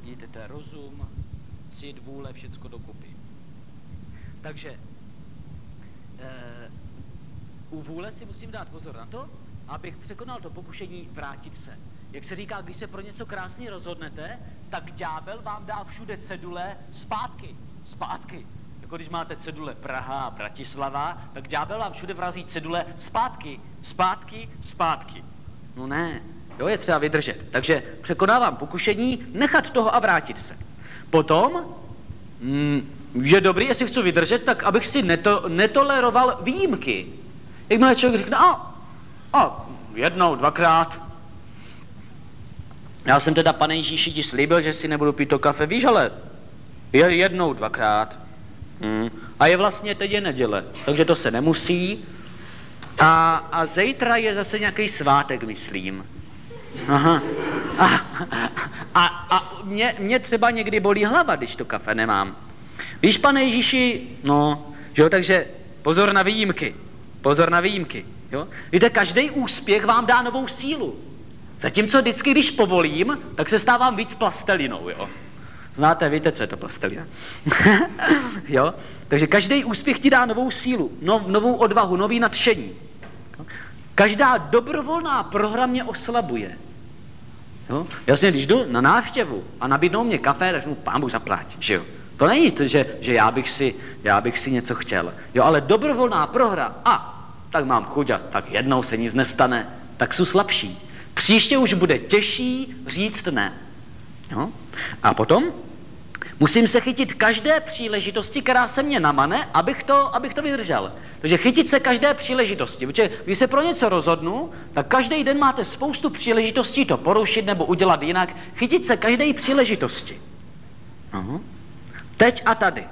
Vidíte, to je rozum, cit, vůle, všecko dokupy. Takže u vůle si musím dát pozor na to, abych překonal to pokušení vrátit se. Jak se říká, když se pro něco krásně rozhodnete, tak ďábel vám dá všude cedule zpátky. Zpátky. Jako když máte cedule Praha a Bratislava, tak ďábel vám všude vrazí cedule zpátky, zpátky, zpátky. No ne, jo, je třeba vydržet. Takže překonávám pokušení, nechat toho a vrátit se. Potom je dobrý, jestli chci vydržet, tak abych si netoleroval výjimky. Jakmile člověk řekne, jednou, dvakrát. Já jsem teda, Pane Ježíši, ti slíbil, že si nebudu pít to kafe, víš, ale jednou, dvakrát. A je vlastně teď je neděle, takže to se nemusí. A zítra je zase nějaký svátek, myslím. Aha. A mě třeba někdy bolí hlava, když to kafe nemám. Víš, Pane Ježíši, no, že jo, takže pozor na výjimky. Pozor na výjimky, jo. Víte, každý úspěch vám dá novou sílu. Zatímco vždycky, když povolím, tak se stávám víc plastelinou, jo. Znáte, víte, co je to plastelina. Jo? Takže každý úspěch ti dá novou sílu, novou odvahu, nový nadšení. Každá dobrovolná prohra mě oslabuje. Jo? Jasně, když jdu na návštěvu a nabídnou mě kafe, tak mu Pán Bůh zaplátí, že jo. To není to, že já bych si něco chtěl. Jo, ale dobrovolná prohra, tak mám chuť a tak jednou se nic nestane, tak jsou slabší. Příště už bude těžší říct ne. Jo? A potom musím se chytit každé příležitosti, která se mě namane, abych to vydržel. Takže chytit se každé příležitosti, protože když se pro něco rozhodnu, tak každý den máte spoustu příležitostí to porušit nebo udělat jinak. Chytit se každé příležitosti. Teď a tady.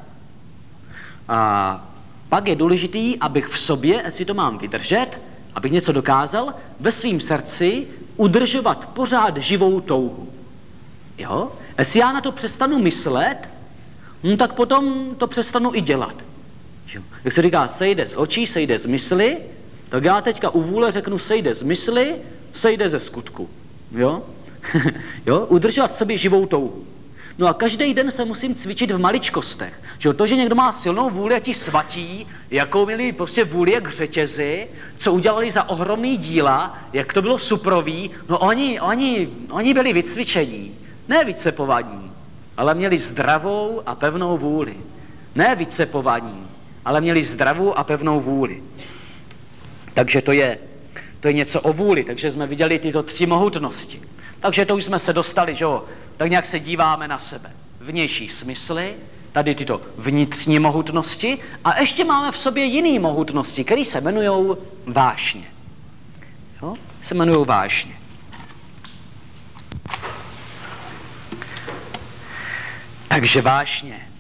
A pak je důležitý, abych v sobě, jestli to mám vydržet, abych něco dokázal, ve svým srdci udržovat pořád živou touhu. Jo? Jestli já na to přestanu myslet, tak potom to přestanu i dělat. Jo? Jak se říká, sejde z očí, sejde z mysli, tak já teďka u vůle řeknu, sejde z mysli, sejde ze skutku. Jo? Jo? Udržovat v sobě živou touhu. No a každý den se musím cvičit v maličkostech. Že to, že někdo má silnou vůli a ti svatí, jakou měli prostě vůli jak řetězy, co udělali za ohromný díla, jak to bylo suprový, no oni byli vycvičení, ne vycepovaní, ale měli zdravou a pevnou vůli. Ne vycepovaní, ale měli zdravou a pevnou vůli. Takže to je něco o vůli, takže jsme viděli tyto 3 mohutnosti. Takže to už jsme se dostali, že jo, tak nějak se díváme na sebe. Vnější smysly, tady tyto vnitřní mohutnosti a ještě máme v sobě jiné mohutnosti, které se jmenují vášně. Jo? Se jmenují vášně. Takže vášně.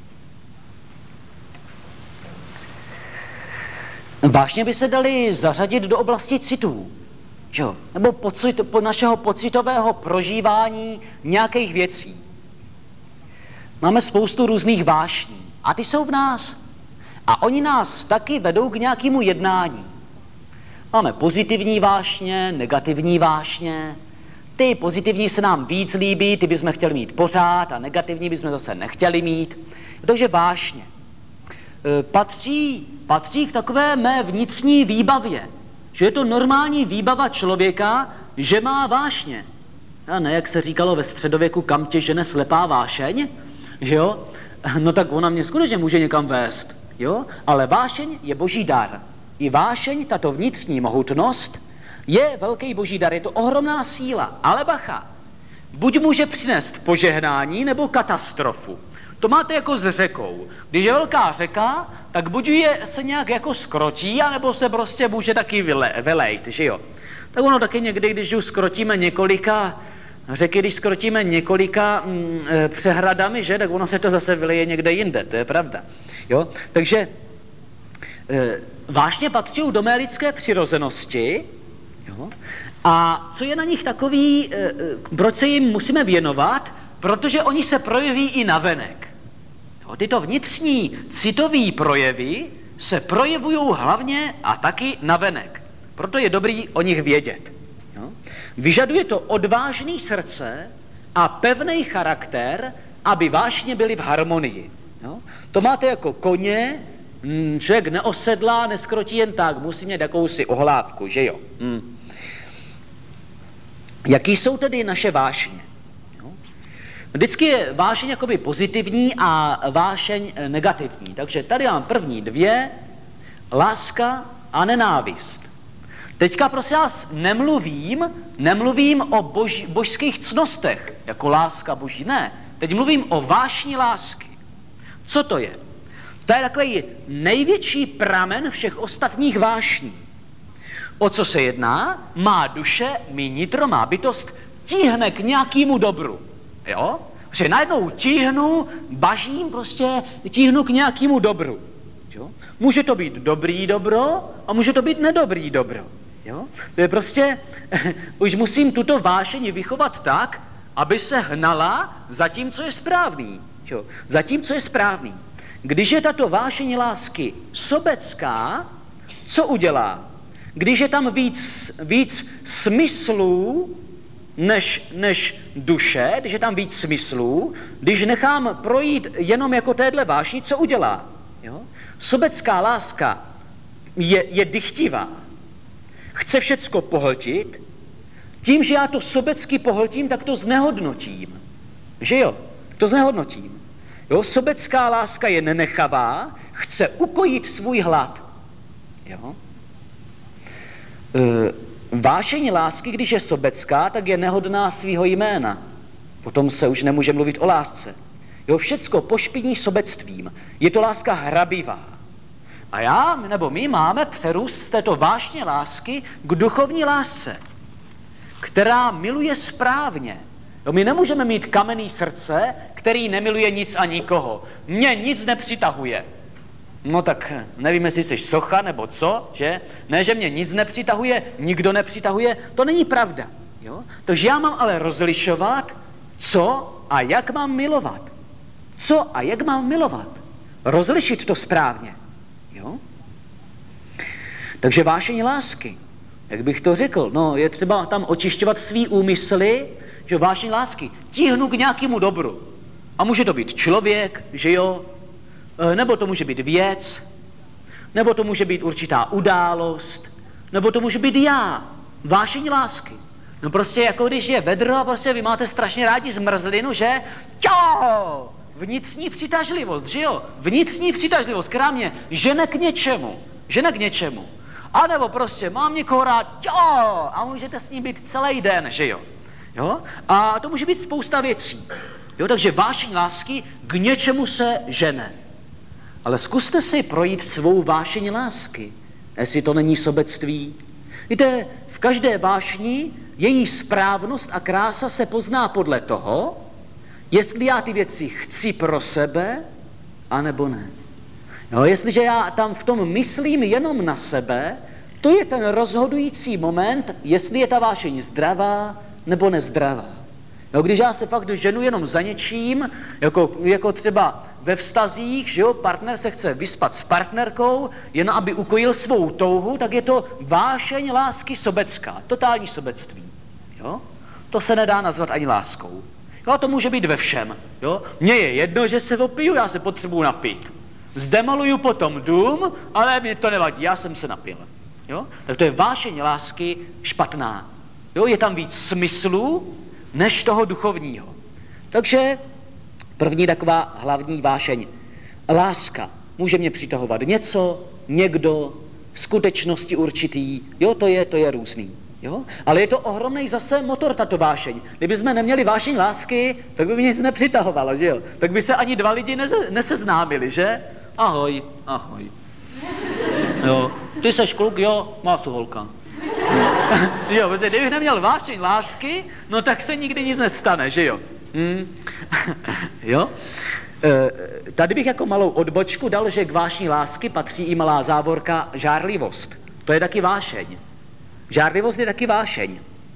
Vášně by se daly zařadit do oblasti citů. Jo? Nebo po našeho pocitového prožívání nějakých věcí. Máme spoustu různých vášní a ty jsou v nás. A oni nás taky vedou k nějakému jednání. Máme pozitivní vášně, negativní vášně. Ty pozitivní se nám víc líbí, ty bychom chtěli mít pořád a negativní bychom zase nechtěli mít. Takže vášně. Patří k takové mé vnitřní výbavě. Že je to normální výbava člověka, že má vášně. A ne, jak se říkalo ve středověku, kam tě žene slepá vášeň, že jo? No tak ona mě skutečně může někam vést, jo? Ale vášeň je boží dar. I vášeň, tato vnitřní mohutnost, je velký boží dar, je to ohromná síla. Ale bacha, buď může přinést požehnání nebo katastrofu. To máte jako s řekou. Když je velká řeka, tak buď se nějak jako skrotí, anebo se prostě může taky vylejt, že jo. Tak ono taky někdy, když už skrotíme několika řeky, když skrotíme několika přehradami, že, tak ono se to zase vyleje někde jinde, to je pravda. Jo? Takže vášně patří do mé lidské přirozenosti, jo? A co je na nich takový, proč se jim musíme věnovat, protože oni se projeví i navenek. Jo? Tyto vnitřní citové projevy se projevují hlavně a taky navenek. Proto je dobrý o nich vědět. Jo? Vyžaduje to odvážné srdce a pevný charakter, aby vášně byly v harmonii. Jo? To máte jako koně, člověk neosedlá, neskrotí jen tak, musí mít jakousi ohlávku, že jo? Jaký jsou tedy naše vášně? Jo? Vždycky je vášeň jakoby pozitivní a vášeň negativní. Takže tady mám první dvě, láska a nenávist. Teďka prosím vás nemluvím o božských cnostech, jako láska boží, ne. Teď mluvím o vášni lásky. Co to je? To je takový největší pramen všech ostatních vášní. O co se jedná? Má duše, mý nitro, má bytost tíhne k nějakému dobru. Jo? Protože najednou bažím tíhnu k nějakému dobru. Jo? Může to být dobrý dobro a může to být nedobrý dobro. Jo? To je už musím tuto vášeň vychovat tak, aby se hnala za tím, co je správný. Jo? Za tím, co je správný. Když je tato vášeň lásky sobecká, co udělá? Když je tam víc smyslů než duše, když je tam víc smyslů, když nechám projít jenom jako téhle vášni, co udělá? Jo? Sobecká láska je dychtivá. Chce všecko pohltit, tím, že já to sobecky pohltím, tak to znehodnotím. Že jo? To znehodnotím. Jo? Sobecká láska je nenechavá, chce ukojit svůj hlad. Jo? Vášeň lásky, když je sobecká, tak je nehodná svýho jména. Potom se už nemůže mluvit o lásce. Jo? Všecko pošpiní sobectvím. Je to láska hrabivá. A my máme přerůst z této vášně lásky k duchovní lásce, která miluje správně. Jo, my nemůžeme mít kamenný srdce, který nemiluje nic a nikoho. Mě nic nepřitahuje. No tak nevím, jestli jsi socha nebo co, že? Ne, že mě nic nepřitahuje, nikdo nepřitahuje, to není pravda. Jo? Takže já mám ale rozlišovat, co a jak mám milovat. Co a jak mám milovat. Rozlišit to správně. Jo? Takže vášeň lásky, jak bych to řekl, no je třeba tam očišťovat svý úmysly, že vášeň lásky tíhnu k nějakému dobru. A může to být člověk, že jo, nebo to může být věc, nebo to může být určitá událost, nebo to může být já, vášeň lásky. No prostě jako když je vedro a vy máte strašně rádi zmrzlinu, že? Čau! Vnitřní přitažlivost, že jo? Vnitřní přitažlivost, která mě žene k něčemu. A nebo mám někoho rád, jo, a můžete s ním být celý den, že jo? Jo? A to může být spousta věcí. Jo? Takže vášeň lásky k něčemu se žene. Ale zkuste si projít svou vášeň lásky, jestli to není sobectví. Víte, v každé vášni její správnost a krása se pozná podle toho, jestli já ty věci chci pro sebe, anebo ne. No, jestliže já tam v tom myslím jenom na sebe, to je ten rozhodující moment, jestli je ta vášeň zdravá nebo nezdravá. No, když já se fakt ženu jenom za něčím, jako třeba ve vztazích, že jo, partner se chce vyspat s partnerkou, jen aby ukojil svou touhu, tak je to vášeň lásky sobecká, totální sobectví. Jo? To se nedá nazvat ani láskou. Jo, to může být ve všem. Jo? Mně je jedno, že se opiju, já se potřebuji napít. Zdemoluju potom dům, ale mě to nevadí, já jsem se napil. Jo? Tak to je vášeň lásky špatná. Jo? Je tam víc smyslů, než toho duchovního. Takže první taková hlavní vášeň. Láska může mě přitahovat něco, někdo, skutečnosti určitý, jo, to je různý. Jo? Ale je to ohromný zase motor, tato vášeň. Kdybychom neměli vášeň lásky, tak by mě nic nepřitahovalo, že jo? Tak by se ani dva lidi neseznámili, že? Ahoj. Jo, ty seš kluk, jo, má su holka. Jo, protože kdybych neměl vášeň lásky, no tak se nikdy nic nestane, že jo? Jo? Tady bych jako malou odbočku dal, že k vášni lásky patří i malá závorka žárlivost. To je taky vášeň. Žárlivost je taky vášeň.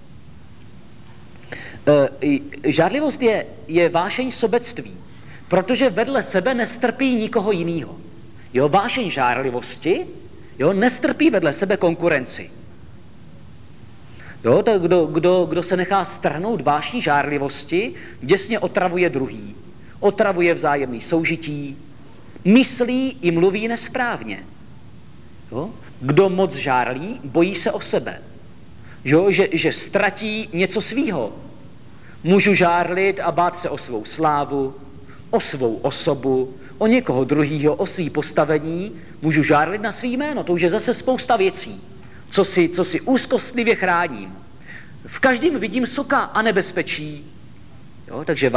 Žárlivost je vášeň sobectví, protože vedle sebe nestrpí nikoho jiného. Jo, vášeň žárlivosti, jo, nestrpí vedle sebe konkurenci. Jo, tak kdo se nechá strhnout vášní žárlivosti, děsně otravuje druhý. Otravuje vzájemný soužití, myslí i mluví nesprávně. Jo? Kdo moc žárlí, bojí se o sebe. Jo? Že ztratí něco svýho. Můžu žárlit a bát se o svou slávu, o svou osobu, o někoho druhýho, o svý postavení. Můžu žárlit na svý jméno, to už je zase spousta věcí, co si úzkostlivě chráním. V každém vidím soka a nebezpečí. Jo? Takže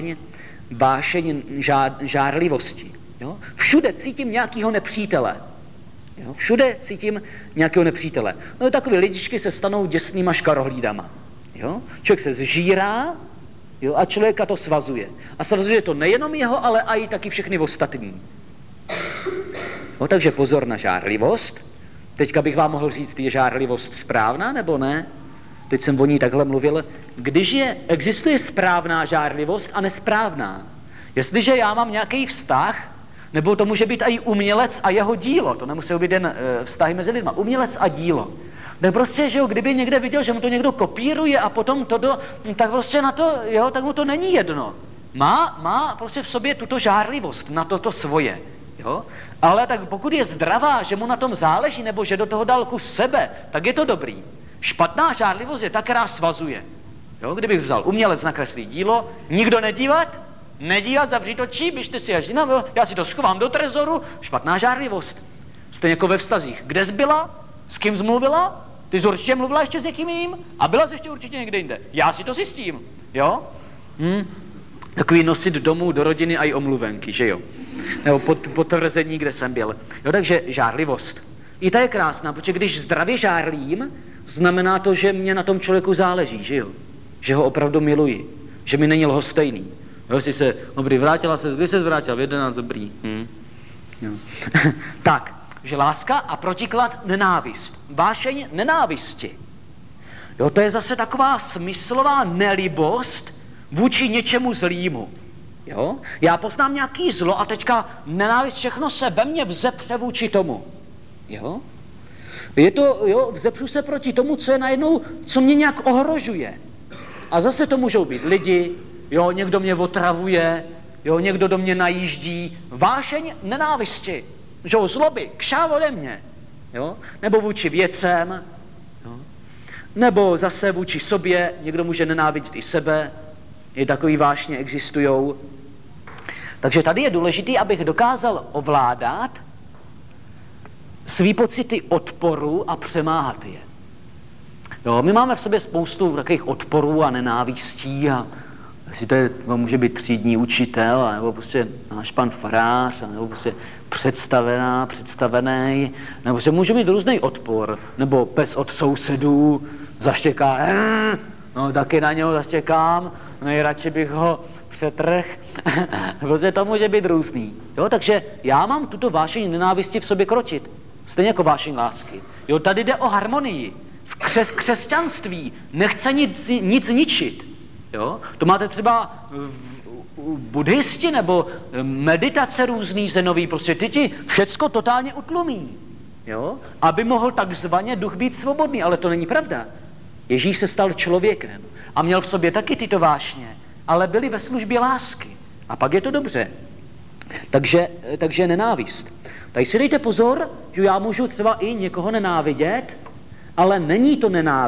vášeň žárlivosti. Jo? Všude cítím nějakého nepřítele. Jo? Všude cítím nějakého nepřítele. No takové lidičky se stanou děsnýma škarohlídama. Jo? Člověk se zžírá, jo? A člověka to svazuje. A svazuje to nejenom jeho, ale i taky všechny ostatní. Jo? Takže pozor na žárlivost. Teďka bych vám mohl říct, je žárlivost správná nebo ne? Teď jsem o ní takhle mluvil. Když existuje správná žárlivost a nesprávná. Jestliže já mám nějaký vztah, nebo to může být i umělec a jeho dílo, to nemusí být jen vztahy mezi lidma, umělec a dílo. Tak prostě, že jo, kdyby někde viděl, že mu to někdo kopíruje a potom tak prostě na to, jo, tak mu to není jedno. Má prostě v sobě tuto žárlivost na to svoje, jo. Ale tak pokud je zdravá, že mu na tom záleží, nebo že do toho dal kus sebe, tak je to dobrý. Špatná žárlivost je ta, která svazuje. Jo, kdybych vzal umělec nakreslí dílo, nikdo nedívat, zavřít oči, běžte si až jinam, já si to schovám do trezoru, špatná žárlivost. Stejně jako ve vztazích. Kde jsi byla? S kým jsi mluvila? Ty jsi určitě mluvila ještě s někým jiným? A byla jsi ještě určitě někde jinde. Já si to zjistím, jo? Takový nosit domů do rodiny a i omluvenky, že jo? Nebo potvrzení, kde jsem byl. Jo, takže žárlivost. I ta je krásná, protože když zdravě žárlím, znamená to, že mě na tom člověku záleží, že jo? Že ho opravdu miluji, že mi není lhostejný. Jo, si se, dobrý, kdy se vrátila? V 11, dobrý. Jo. Tak, že láska a protiklad nenávist. Vášeň nenávisti. Jo, to je zase taková smyslová nelibost vůči něčemu zlýmu. Jo? Já poznám nějaký zlo a teďka nenávist, všechno se ve mně vzepře vůči tomu. Jo? Je to, jo, vzepřu se proti tomu, co je najednou, co mě nějak ohrožuje. A zase to můžou být lidi, jo, někdo mě otravuje, jo, někdo do mě najíždí. Vášeň nenávisti, že zloby, kšáv ode mě, jo, nebo vůči věcem, jo, nebo zase vůči sobě, někdo může nenávidět i sebe, i takový vášně existujou. Takže tady je důležité, abych dokázal ovládat svý pocity odporu a přemáhat je. Jo, my máme v sobě spoustu takových odporů a nenávistí a jestli to může být třídní učitel, nebo prostě náš pan farář, nebo prostě představený, nebo se může mít různý odpor, nebo pes od sousedů zaštěká, no taky na něho zaštěkám, nejradši bych ho přetrh, prostě to může být různý. Jo, takže já mám tuto vášeň nenávisti v sobě krotit, stejně jako vášeň lásky. Jo, tady jde o harmonii. V křesťanství nechce nic ničit. Jo? To máte třeba buddhisti nebo meditace různý zenový, prostě ty ti všecko totálně utlumí. Jo? Aby mohl takzvaně duch být svobodný, ale to není pravda. Ježíš se stal člověkem a měl v sobě taky tyto vášně, ale byli ve službě lásky. A pak je to dobře. Takže nenávist. Tady si dejte pozor, že já můžu třeba i někoho nenávidět, ale není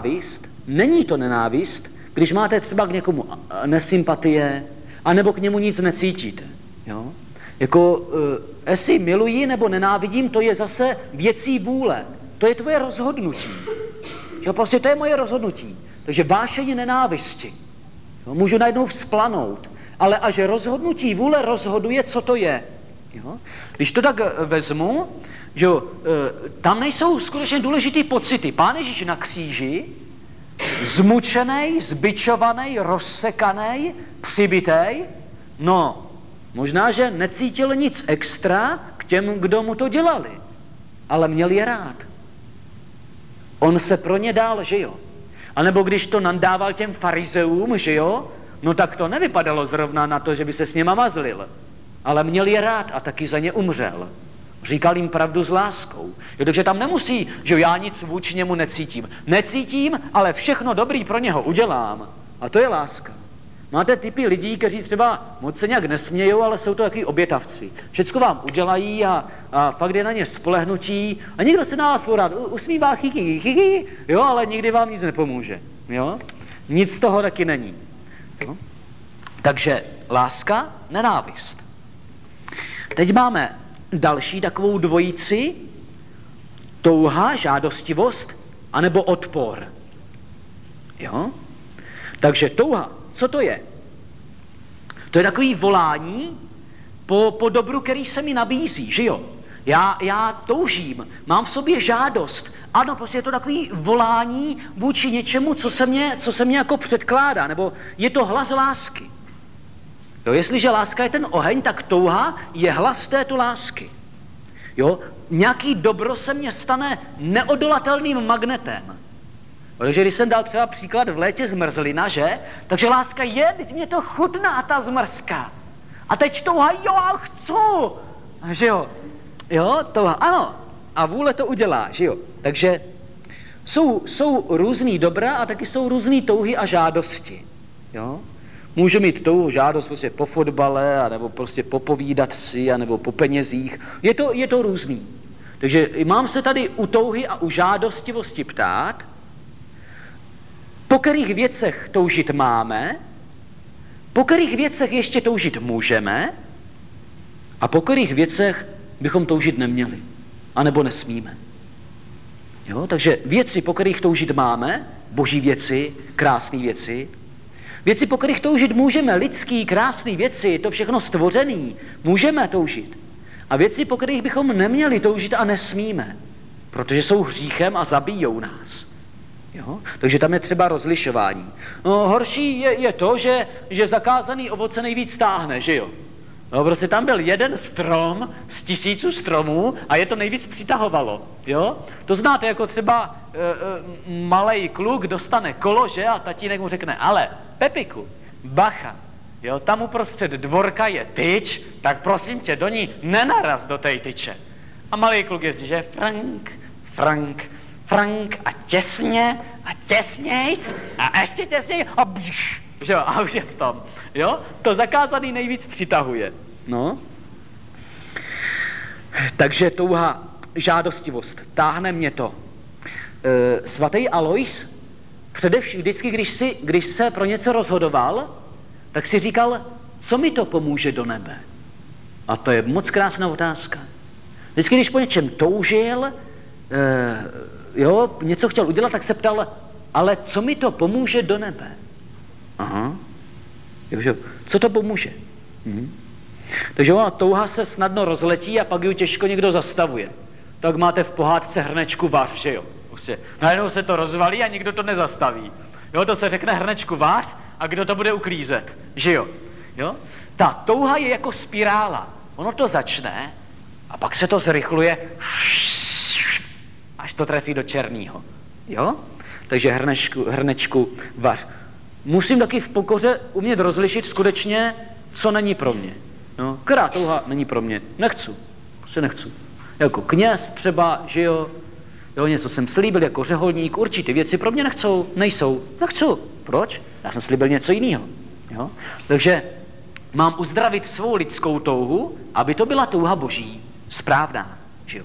to nenávist, když máte třeba k někomu nesympatie, anebo k němu nic necítíte. Jo? Jako, jestli miluji nebo nenávidím, to je zase věcí vůle. To je tvoje rozhodnutí. Jo? Prostě to je moje rozhodnutí. Takže vášeň nenávisti. Jo? Můžu najednou vzplanout, ale až rozhodnutí vůle rozhoduje, co to je. Jo? Když to tak vezmu, že tam nejsou skutečně důležitý pocity. Pán Ježíš na kříži, zmučenej, zbičovanej, rozsekanej, přibitej, no, možná, že necítil nic extra k těm, kdo mu to dělali, ale měl je rád. On se pro ně dál, že jo. A nebo když to nandával těm farizeům, že jo, no tak to nevypadalo zrovna na to, že by se s něma mazlil, ale měl je rád a taky za ně umřel. Říkal jim pravdu s láskou. Jo, takže tam nemusí, že já nic vůči němu necítím. Necítím, ale všechno dobrý pro něho udělám. A to je láska. Máte typy lidí, kteří třeba moc se nějak nesmějou, ale jsou to takový obětavci. Všecko vám udělají a fakt je na ně spolehnutí a někdo se na vás pořád usmívá, chy, jo, ale nikdy vám nic nepomůže. Jo? Nic z toho taky není. Jo? Takže láska, nenávist. Teď máme další takovou dvojici, touha, žádostivost, anebo odpor. Jo? Takže touha, co to je? To je takový volání po dobru, který se mi nabízí, že jo? Já toužím, mám v sobě žádost. Ano, prostě je to takový volání vůči něčemu, co se mě jako předkládá, nebo je to hlas lásky. Jo, jestliže láska je ten oheň, tak touha je hlas této lásky. Jo, nějaký dobro se mně stane neodolatelným magnetem. Takže když jsem dal třeba příklad v létě zmrzlina, že? Takže láska je, teď mě to chutná, ta zmrzka. A teď touha, jo, chci. Že jo? Jo, touha, ano. A vůle to udělá, že jo? Takže jsou různý dobra a taky jsou různý touhy a žádosti. Jo? Můžu mít touhu, žádost prostě po fotbale, anebo prostě popovídat si, anebo po penězích. Je to různý. Takže mám se tady u touhy a u žádostivosti ptát, po kterých věcech toužit máme, po kterých věcech ještě toužit můžeme a po kterých věcech bychom toužit neměli, anebo nesmíme. Jo? Takže věci, po kterých toužit máme, boží věci, krásné věci, věci, po kterých toužit můžeme, lidský, krásné věci, to všechno stvořený, můžeme toužit. A věci, po kterých bychom neměli toužit a nesmíme, protože jsou hříchem a zabijou nás. Jo? Takže tam je třeba rozlišování. No, horší je to, že zakázaný ovoce nejvíc táhne, že jo? No, prostě tam byl jeden strom z 1000 stromů a je to nejvíc přitahovalo, jo? To znáte, jako třeba malej kluk dostane kolo, že? A tatínek mu řekne, ale Pepiku, bacha, jo? Tam uprostřed dvorka je tyč, tak prosím tě, do ní nenaraz do té tyče. A malej kluk jezdí, že? Frank a těsně a těsnějc a ještě těsněji a bžš, že jo? A už je v tom. Jo? To zakázaný nejvíc přitahuje. No. Takže touha, žádostivost, táhne mě to. Svatý Alois, především vždycky, když se pro něco rozhodoval, tak si říkal, co mi to pomůže do nebe? A to je moc krásná otázka. Vždycky, když po něčem toužil, něco chtěl udělat, tak se ptal, ale co mi to pomůže do nebe? Aha. Co to pomůže? Takže ona touha se snadno rozletí a pak ji těžko někdo zastavuje. Tak máte v pohádce hrnečku vař, že jo? Prostě najednou se to rozvalí a nikdo to nezastaví. Jo, to se řekne hrnečku vař a kdo to bude uklízet, že jo? Jo? Ta touha je jako spirála. Ono to začne a pak se to zrychluje až to trefí do černýho. Jo? Takže hrnečku vař. Musím taky v pokoře umět rozlišit skutečně, co není pro mě. No, která touha není pro mě? Nechci. Jako kněz třeba, že jo, něco jsem slíbil jako řeholník, určitě věci pro mě nejsou. Nechci. Proč? Já jsem slíbil něco jiného. Jo? Takže mám uzdravit svou lidskou touhu, aby to byla touha boží, správná, že jo.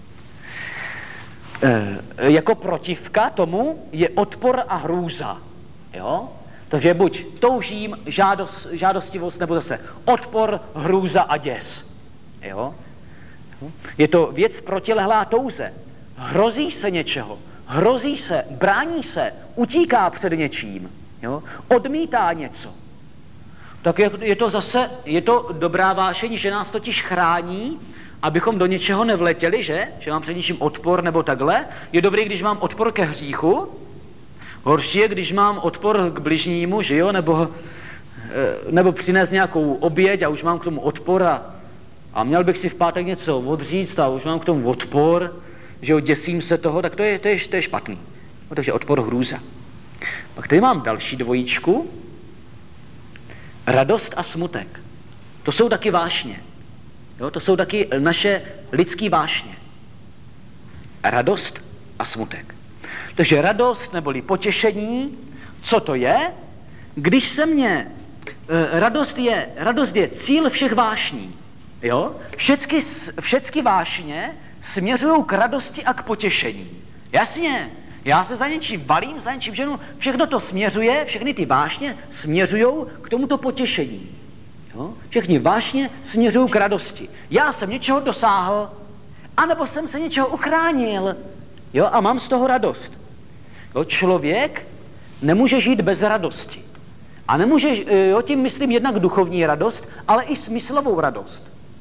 Jako protivka tomu je odpor a hrůza, jo. Takže buď toužím, žádostivost, nebo zase odpor, hrůza a děs. Jo? Je to věc protilehlá touze. Hrozí se něčeho, brání se, utíká před něčím, jo? Odmítá něco. Tak je to dobrá vášeň, že nás totiž chrání, abychom do něčeho nevletěli, že mám před něčím odpor nebo takhle. Je dobrý, když mám odpor ke hříchu. Horší je, když mám odpor k bližnímu, že jo, nebo přinést nějakou oběť a už mám k tomu odpor a měl bych si v pátek něco odříct a už mám k tomu odpor, že jo, děsím se toho, tak to je špatný. No, takže odpor, hrůza. Pak tady mám další dvojičku. Radost a smutek. To jsou taky vášně. Jo, to jsou taky naše lidský vášně. Radost a smutek. Takže radost neboli potěšení, co to je? Když se mně... Radost je cíl všech vášní. Jo? Všechny vášně směřují k radosti a k potěšení. Jasně, já se za něčím balím, za něčím ženu, všechno to směřuje, všechny ty vášně směřují k tomuto potěšení. Jo? Všechny vášně směřují k radosti. Já jsem něčeho dosáhl, anebo jsem se něčeho uchránil, jo? A mám z toho radost. Jo? Člověk nemůže žít bez radosti. A nemůže, jo, tím myslím jednak duchovní radost, ale i smyslovou radost.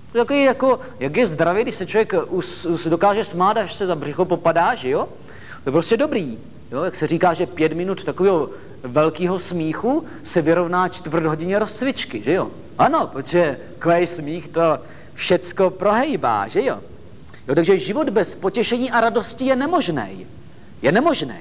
Jak je zdravý, když se člověk dokáže smát, až se za břicho popadá, že jo? To je prostě dobrý. Jo? Jak se říká, že 5 minut takového velkého smíchu se vyrovná 4 hodiny rozcvičky, že jo? Ano, protože takový smích to všecko prohejbá, že jo? Jo? Takže život bez potěšení a radosti je nemožný. Je nemožný.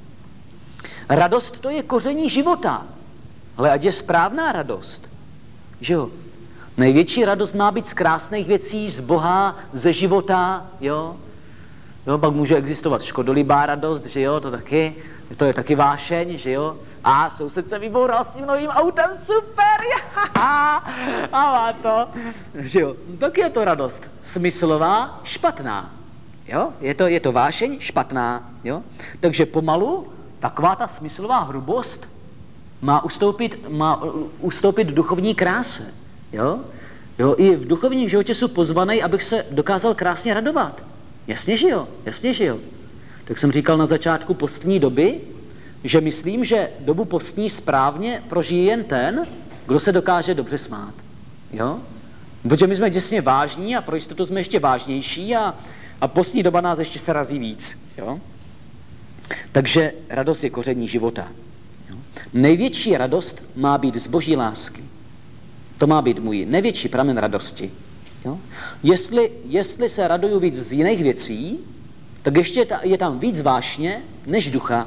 Radost to je koření života. Ale ať je správná radost, že jo? Největší radost má být z krásných věcí, z Boha, ze života, jo? Jo, pak může existovat škodolibá radost, že jo, to je taky vášeň, že jo? A soused se vyboural s tím novým autem, super, a má to, že jo? Tak je to radost má špatná, jo? Je to vášeň špatná, jo? Takže pomalu taková ta smyslová hrubost má ustoupit duchovní kráse, jo? Jo, i v duchovním životě jsou pozvaný, abych se dokázal krásně radovat. Jasně, že jo. Tak jsem říkal na začátku postní doby, že myslím, že dobu postní správně prožije jen ten, kdo se dokáže dobře smát. Jo? Protože my jsme děsně vážní a pro jistotu jsme ještě vážnější a postní doba nás ještě se razí víc. Jo? Takže radost je koření života. Jo? Největší radost má být z boží lásky. To má být můj největší pramen radosti. Jo? Jestli se raduju víc z jiných věcí, tak ještě je tam víc vášně než ducha.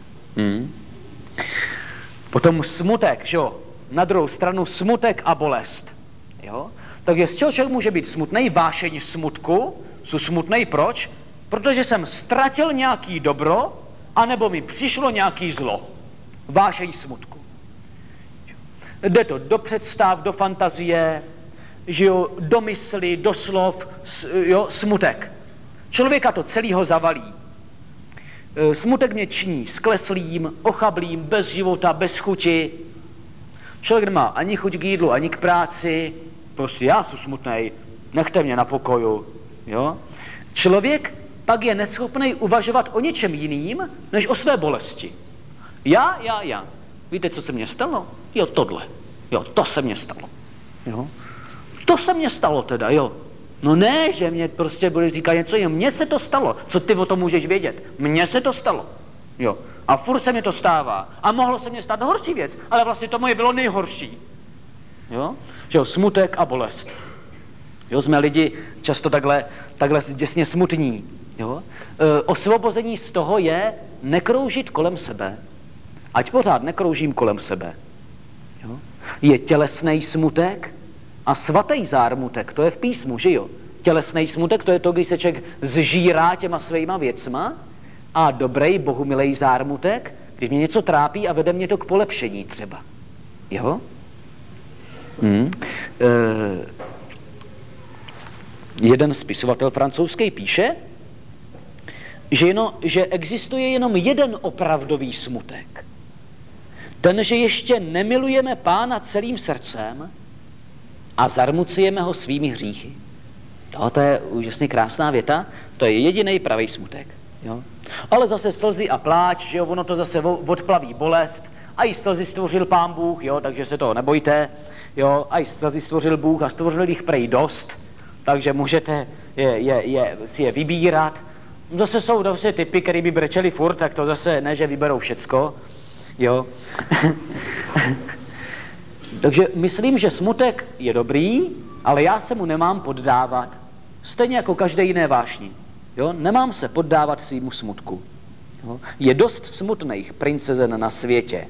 Potom smutek, že jo? Na druhou stranu smutek a bolest. Jo? Takže z čeho člověk může být smutnej? Vášeň smutku. Jsou smutnej proč? Protože jsem ztratil nějaký dobro, anebo mi přišlo nějaký zlo. Vášeň smutku. Jde to do představ, do fantazie, že jo, do mysli, do slov, jo, smutek. Člověka to celýho zavalí. Smutek mě činí skleslým, ochablým, bez života, bez chuti. Člověk nemá ani chuť k jídlu, ani k práci. Prostě já jsem smutnej, nechte mě na pokoju. Jo? Člověk pak je neschopný uvažovat o něčem jiným, než o své bolesti. Já. Víte, co se mně stalo? Jo, tohle. Jo, to se mně stalo. Jo? To se mně stalo teda, jo. No ne, že mě prostě bude říkat něco jiného. Mně se to stalo. Co ty o tom můžeš vědět? Mně se to stalo. Jo. A furt se mi to stává. A mohlo se mně stát horší věc, ale vlastně to moje bylo nejhorší. Jo? Že jo, smutek a bolest. Jo, jsme lidi často takhle děsně smutní. Jo? Osvobození z toho je nekroužit kolem sebe. Ať pořád nekroužím kolem sebe. Jo? Je tělesný smutek a svatý zármutek, to je v písmu, že jo? Tělesný smutek, to je to, když se člověk zžírá těma svýma věcma, a dobrý, bohumilej zármutek, když mě něco trápí a vede mě to k polepšení třeba. Jo? Jeden spisovatel francouzský píše, že existuje jenom jeden opravdový smutek. Ten, že ještě nemilujeme Pána celým srdcem a zarmucujeme ho svými hříchy. To je úžasně krásná věta, to je jediný pravý smutek. Jo? Ale zase slzy a pláč, že jo, ono to zase odplaví bolest, a i slzy stvořil Pán Bůh, jo, takže se toho nebojte, jo, a i slzy stvořil Bůh a stvořil jich prej dost, takže můžete si je vybírat. Zase jsou zase typy, který by brečeli furt, tak to zase ne, že vyberou všecko, jo. Takže myslím, že smutek je dobrý, ale já se mu nemám poddávat. Stejně jako každé jiné vášni. Jo? Nemám se poddávat svýmu smutku. Jo? Je dost smutných princezen na světě.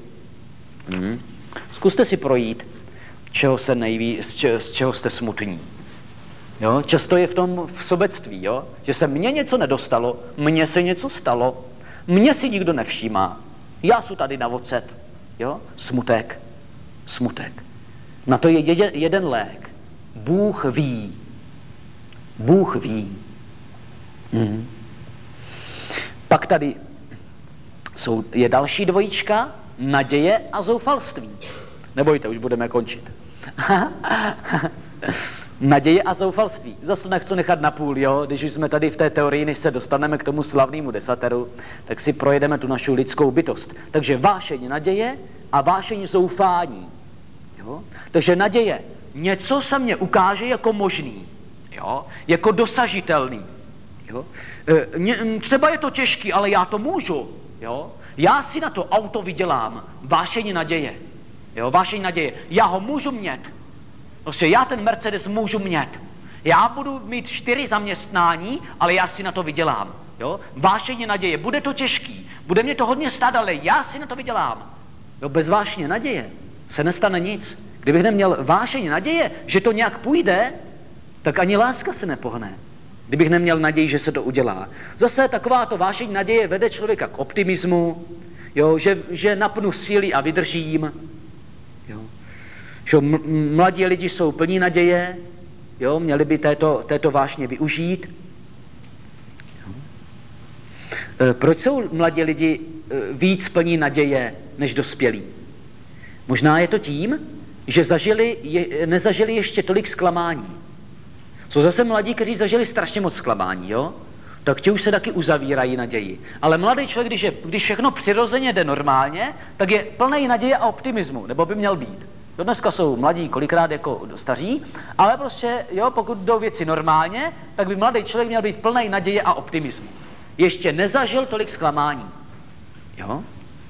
Zkuste si projít, z čeho jste smutní. Jo? Často je v tom v sobectví, jo? Že se mně něco nedostalo, mně se něco stalo, mně si nikdo nevšímá, já jsem tady na ocet. Jo? Smutek. Na to je jeden lék. Bůh ví. Pak tady je další dvojička, naděje a zoufalství. Nebojte, už budeme končit. Naděje a zoufalství. Zase to nechci nechat na půl, jo? Když už jsme tady v té teorii, než se dostaneme k tomu slavnému desateru, tak si projedeme tu naši lidskou bytost. Takže vášeň naděje a vášeň zoufání. Jo? Takže naděje. Něco se mně ukáže jako možný, jo? Jako dosažitelný. Jo? Třeba je to těžký, ale já to můžu. Jo? Já si na to auto vydělám. Vášeň naděje. Jo? Vášeň naděje. Já ho můžu mít. Prostě já ten Mercedes můžu mít. Já budu mít 4 zaměstnání, ale já si na to vydělám. Jo? Vášeň naděje. Bude to těžký. Bude mě to hodně stát, ale já si na to vydělám. Jo? Bez vášně naděje se nestane nic. Kdybych neměl vášeň naděje, že to nějak půjde, tak ani láska se nepohne. Kdybych neměl naději, že se to udělá. Zase takováto vášeň naděje vede člověka k optimismu, jo, že napnu síly a vydržím. Jo. Že mladí lidi jsou plní naděje, jo, měli by této vášně využít. Jo. Proč jsou mladí lidi víc plní naděje než dospělí? Možná je to tím, že nezažili ještě tolik zklamání. Jsou zase mladí, kteří zažili strašně moc zklamání, jo? Tak ti už se taky uzavírají naději. Ale mladý člověk, když všechno přirozeně jde normálně, tak je plný naděje a optimismu, nebo by měl být. To dneska jsou mladí kolikrát jako staří, ale prostě, jo, pokud jdou věci normálně, tak by mladý člověk měl být plný naděje a optimismu. Ještě nezažil tolik zklamání. Jo?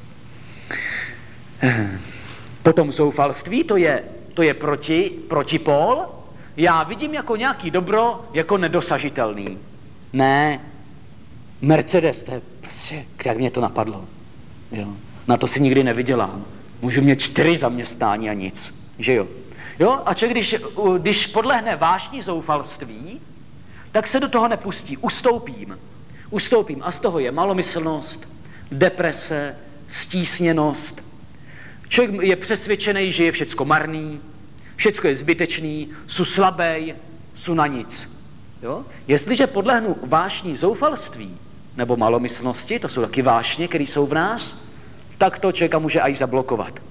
Potom zoufalství, to je protipól. Já vidím jako nějaký dobro, jako nedosažitelný. Ne, Mercedes, to je prostě, jak mě to napadlo. Jo. Na to si nikdy nevydělám. Můžu mít 4 zaměstnání a nic. Že jo? Jo? A člověk, když podlehne vášni zoufalství, tak se do toho nepustí. Ustoupím. A z toho je malomyslnost, deprese, stísněnost. Člověk je přesvědčený, že je všecko marný, všecko je zbytečný, jsou slabej, jsou na nic. Jo? Jestliže podlehnu vášní zoufalství nebo malomyslnosti, to jsou taky vášně, které jsou v nás, tak to člověka může aj zablokovat.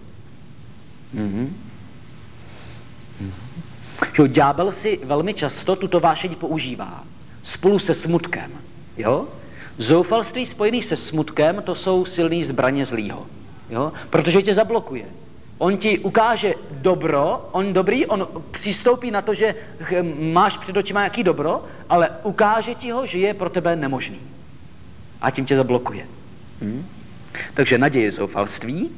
Ďábel si velmi často tuto vášeň používá spolu se smutkem. Jo? Zoufalství spojený se smutkem, to jsou silný zbraně zlýho. Jo? Protože tě zablokuje. On ti ukáže dobro, on přistoupí na to, že máš před očima nějaký dobro, ale ukáže ti ho, že je pro tebe nemožný. A tím tě zablokuje. Takže naděje, zoufalství.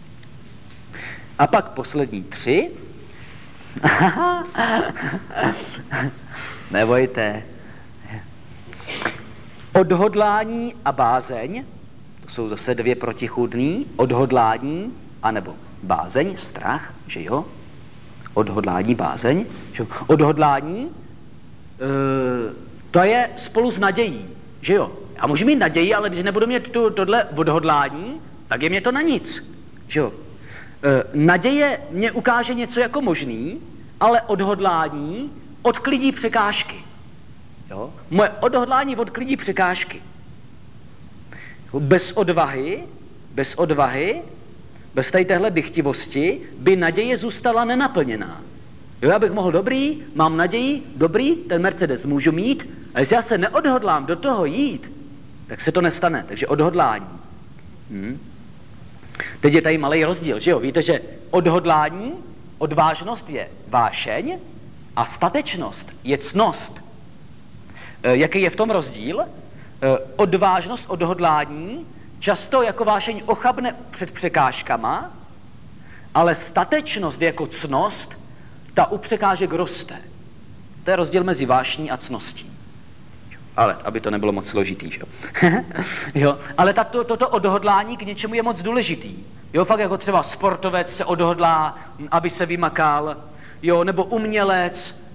A pak poslední 3. Nebojte. Odhodlání a bázeň. To jsou zase 2 protichůdný. Odhodlání anebo bázeň, strach, že jo? Odhodlání, bázeň. Že jo? Odhodlání, to je spolu s nadějí, že jo? Já můžu mít naději, ale když nebudu mít tohle odhodlání, tak je mě to na nic, že jo? Naděje mě ukáže něco jako možný, ale odhodlání odklidí překážky. Jo? Moje odhodlání odklidí překážky. Bez odvahy, bez téhle dychtivosti by naděje zůstala nenaplněná. Jo, já bych mohl mám naději, ten Mercedes můžu mít, a jestli já se neodhodlám do toho jít, tak se to nestane. Takže odhodlání. Teď je tady malý rozdíl, že jo? Víte, že odhodlání, odvážnost je vášeň a statečnost je ctnost. Jaký je v tom rozdíl? Odvážnost, odhodlání často jako vášeň ochabne před překážkama, ale statečnost jako ctnost, ta u překážek roste. To je rozdíl mezi vášní a ctností. Ale, aby to nebylo moc složitý, že? Jo? Ale toto odhodlání k něčemu je moc důležitý. Jo, fakt jako třeba sportovec se odhodlá, aby se vymakal, jo, nebo umělec,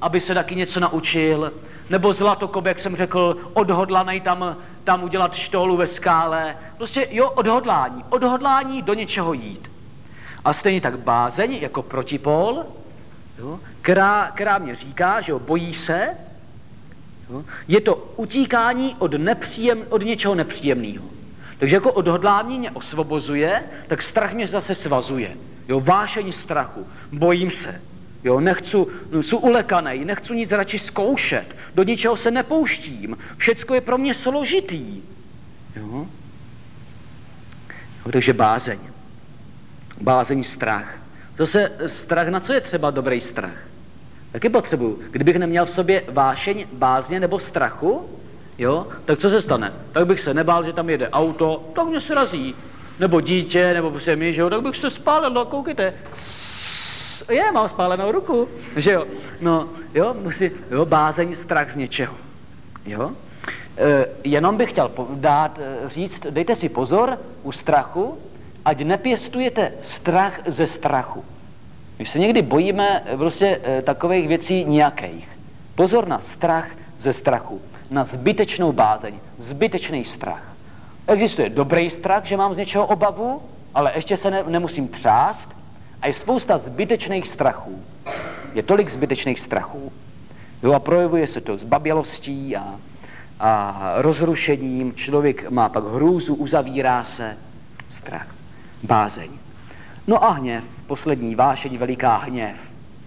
aby se taky něco naučil, nebo zlatokop, jak jsem řekl, odhodlanej tam udělat štólu ve skále. Prostě jo, odhodlání do něčeho jít. A stejně tak bázeň jako protipól, jo, která mě říká, že jo, bojí se, jo, je to utíkání od něčeho nepříjemného. Takže jako odhodlání mě osvobozuje, tak strach mě zase svazuje. Jo, vášeň strachu, bojím se, jo, jsou ulekanej, nechci nic radši zkoušet, do ničeho se nepouštím, všecko je pro mě složitý. Jo? Jo, takže bázeň, strach. Zase strach, na co je třeba dobrý strach? Taky potřebuju. Kdybych neměl v sobě vášeň, bázně nebo strachu, jo, tak co se stane? Tak bych se nebál, že tam jede auto, tak mě srazí. Nebo dítě, nebo prostě my, že jo, tak bych se spálil, no koukejte. Mám spálenou ruku, že jo. No, jo, bázeň, strach z něčeho. Jo. Jenom bych chtěl říct, dejte si pozor u strachu, ať nepěstujete strach ze strachu. My se někdy bojíme prostě takových věcí nějakých. Pozor na strach ze strachu, na zbytečnou bázeň, zbytečný strach. Existuje dobrý strach, že mám z něčeho obavu, ale ještě se nemusím třást a je spousta zbytečných strachů. Je tolik zbytečných strachů. Jo, a projevuje se to zbabělostí a rozrušením. Člověk má pak hrůzu, uzavírá se. Strach, bázeň. No a hněv, poslední vášeň, veliká hněv.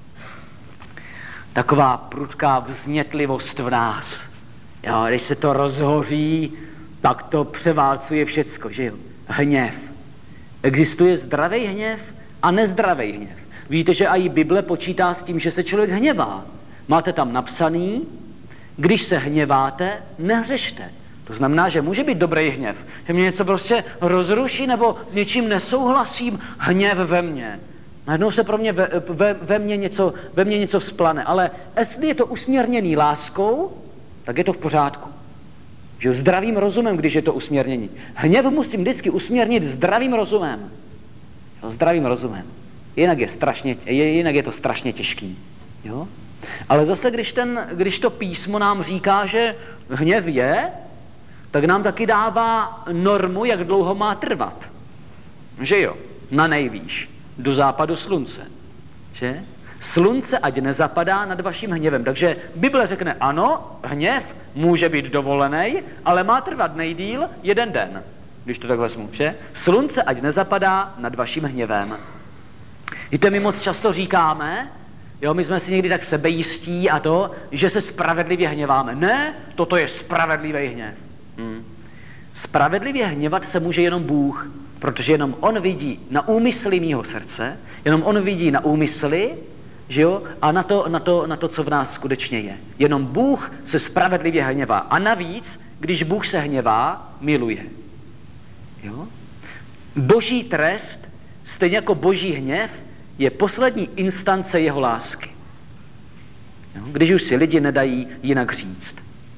Taková prudká vznětlivost v nás. Jo, když se to rozhoří, tak to převálcuje všecko, že jo? Hněv. Existuje zdravý hněv a nezdravý hněv. Víte, že i Bible počítá s tím, že se člověk hněvá. Máte tam napsaný, když se hněváte, nehřešte. To znamená, že může být dobrý hněv, že mě něco prostě rozruší nebo s něčím nesouhlasím, hněv ve mně. Najednou se pro mě ve mně něco vzplane, ale jestli je to usměrněný láskou, tak je to v pořádku. Že zdravým rozumem, když je to usměrnění. Hněv musím vždycky usměrnit zdravým rozumem. Jo, zdravým rozumem. Jinak je to strašně těžký. Jo? Ale zase, když to písmo nám říká, že hněv je, tak nám taky dává normu, jak dlouho má trvat. Že jo? Na nejvýš. Do západu slunce. Že? Slunce ať nezapadá nad vaším hněvem. Takže Bible řekne ano, hněv může být dovolený, ale má trvat nejdýl 1 den. Když to tak vezmu, že? Slunce ať nezapadá nad vaším hněvem. Víte, my moc často říkáme, jo, my jsme si někdy tak sebejistí a to, že se spravedlivě hněváme. Ne, toto je spravedlivý hněv. Spravedlivě hněvat se může jenom Bůh, protože jenom on vidí na úmysly mýho srdce, jenom on vidí na úmysly, že jo, a na to, co v nás skutečně je. Jenom Bůh se spravedlivě hněvá. A navíc, když Bůh se hněvá, miluje. Jo? Boží trest, stejně jako boží hněv, je poslední instance jeho lásky. Jo? Když už si lidi nedají jinak říct.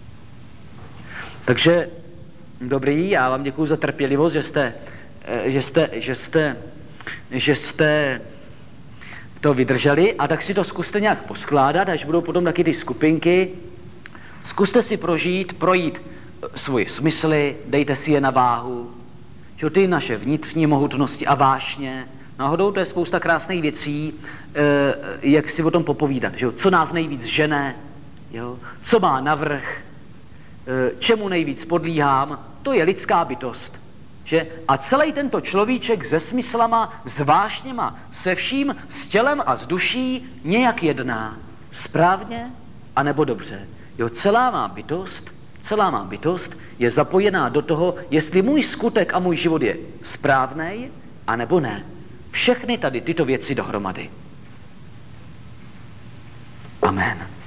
Takže, dobrý, já vám děkuju za trpělivost, že jste to vydrželi, a tak si to zkuste nějak poskládat, až budou potom taky ty skupinky. Zkuste si projít svoje smysly, dejte si je na váhu, že ty naše vnitřní mohutnosti a vášně. Náhodou to je spousta krásných věcí, jak si o tom popovídat, že jo? Co nás nejvíc žene, jo? Co má navrch, čemu nejvíc podlíhám, to je lidská bytost. Že? A celý tento človíček se smyslama, s vášněma, se vším, s tělem a s duší nějak jedná. Správně anebo dobře. Jo, celá má bytost je zapojená do toho, jestli můj skutek a můj život je správnej, anebo ne. Všechny tady tyto věci dohromady. Amen.